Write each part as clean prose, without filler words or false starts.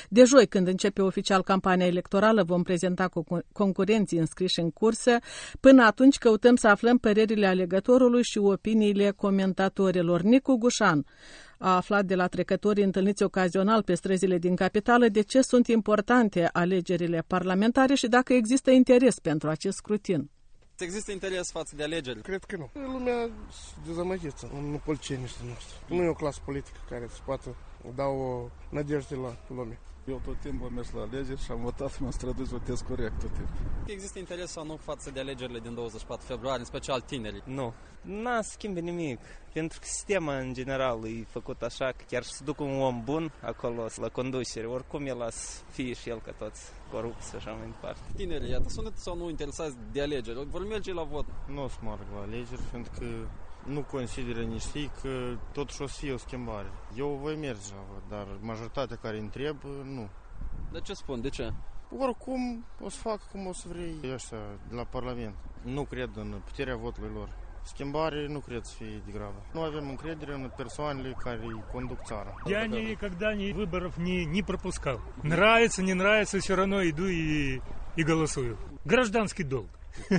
De joi, când începe oficial campania electorală, vom prezenta concurenții înscriși în cursă. Până atunci căutăm să aflăm părerile alegătorului și opiniile comentatorilor. Nicu Gușan a aflat de la trecătorii întâlniți ocazional pe străzile din capitală de ce sunt importante alegerile parlamentare și dacă există interes pentru acest scrutin. Există interes față de alegeri? Cred că nu. Lumea se dezamăgită în politicienii noștri. Nu e o clasă politică care să poată da o nădejde la lume. Eu tot timpul am mers la alegeri și am votat, m-am străduit să votez corect tot timpul. Există interes sau nu față de alegerile din 24 februarie, în special tinerii? Nu. N-a schimbat nimic. Pentru că sistemul în general e făcut așa că chiar să ducă un om bun acolo la conducere, oricum el a să fie și el ca toți corupți și așa mai departe. Tinerii, iată, sunt sau nu interesați de alegeri? Vor merge la vot? Nu o să meargă la alegeri, pentru că nu consideră nici ei că totuși o să fie o schimbare. Eu voi merge la vot, dar majoritatea care întreb, nu. De ce spun? De ce? Oricum o să facă cum o să vrei ăștia de la Parlament. Nu cred în puterea votului lor. Schimbare nu cred să fie de gravă. Nu avem încredere în persoanele care conduc țara. Я никогда выборов не пропускал. Нравится, не нравится, все равно иду и голосую. Гражданский долг.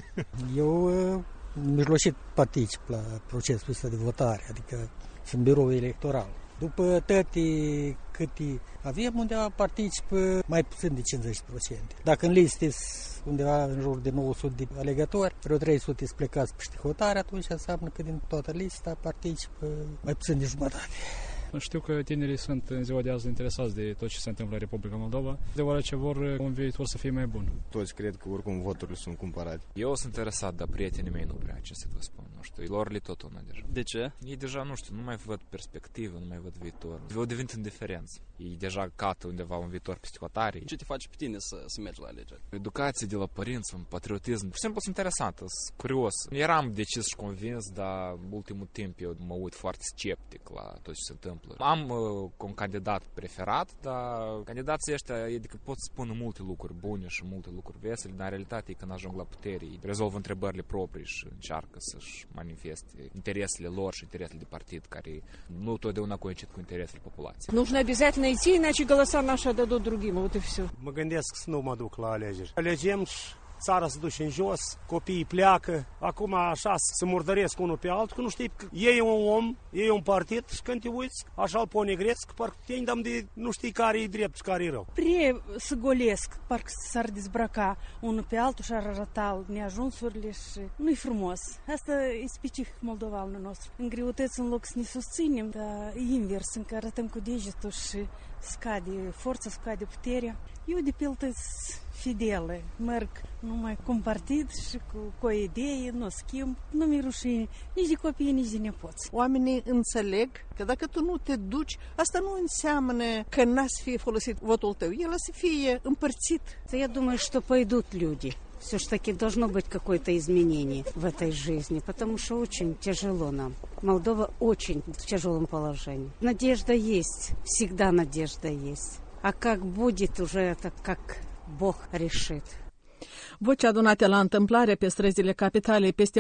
Eu mijlocit particip la procesul ăsta de votare, adică sunt birou electoral. După toate câte avem, undeva participă mai puțin de 50%. Dacă în liste undeva în jur de 900 de alegători, vreo 300 sunt plecați peste hotare, atunci înseamnă că din toată lista participă mai puțin de jumătate. Știu că tinerii sunt în ziua de azi interesați de tot ce se întâmplă în Republica Moldova, deoarece vor un viitor să fie mai bun. Toți cred că oricum voturile sunt cumpărate. Eu sunt interesat, dar prietenii mei nu prea, ce să vă spun, nu știu, lor li tot una deja. De ce? Ei deja, nu știu, nu mai văd perspectivă, nu mai văd viitor. Eu devin indiferenți. Ei deja cată undeva un viitor peste hotare. Ce te face pe tine să mergi la alegeri? Educație de la părinți, un patriotism. Pur și simplu sunt interesant, sunt curios. Eram decis și convins, dar ultimul timp eu mă uit foarte sceptic la tot ce se întâmplă. Am un candidat preferat, dar candidații ăștia adică pot să spună multe lucruri bune și multe lucruri vesele, dar în realitate când ajung la putere, ei rezolvă întrebările proprii și încearcă să-și manifeste interesele lor și interesele de partid, care nu totdeauna coincid cu interesele populației. Нужно обязательно идти, иначе голоса наши отдадут другим, вот и все. Mă gândesc să nu mă duc la alegeri. Alegem și țara se duce în jos, copiii pleacă, acum așa se murdăresc unul pe altul, că nu știi că e un om, e un partid și când te uiți, așa îl ponegresc, parcă te îndăm de nu știi care e drept și care e rău. Prea se golesc, parcă s-ar dezbrăca unul pe altul și ar arăta neajunsurile și nu-i frumos. Asta e specific moldovanul nostru. În greutăți, în loc să ne susținem, dar e invers, încă arătăm cu degetul și scade forța, scade puterea. Eu de pildă fidele, merg numai cu un partid și cu o idee, nu schimb, nu mi-e rușine nici de copii, nici de nepoți. Oamenii înțeleg că dacă tu nu te duci, asta nu înseamnă că n-a să fie folosit votul tău, el să fie împărțit. Я думаю, что пойдут люди. Все-таки должно быть какое-то изменение в этой жизни, потому что очень тяжело нам. Молдова очень в тяжелом положении. Надежда есть, всегда надежда есть. А как будет уже это, как Бог решит. Voci adunate la întâmplare pe străzile capitalei, peste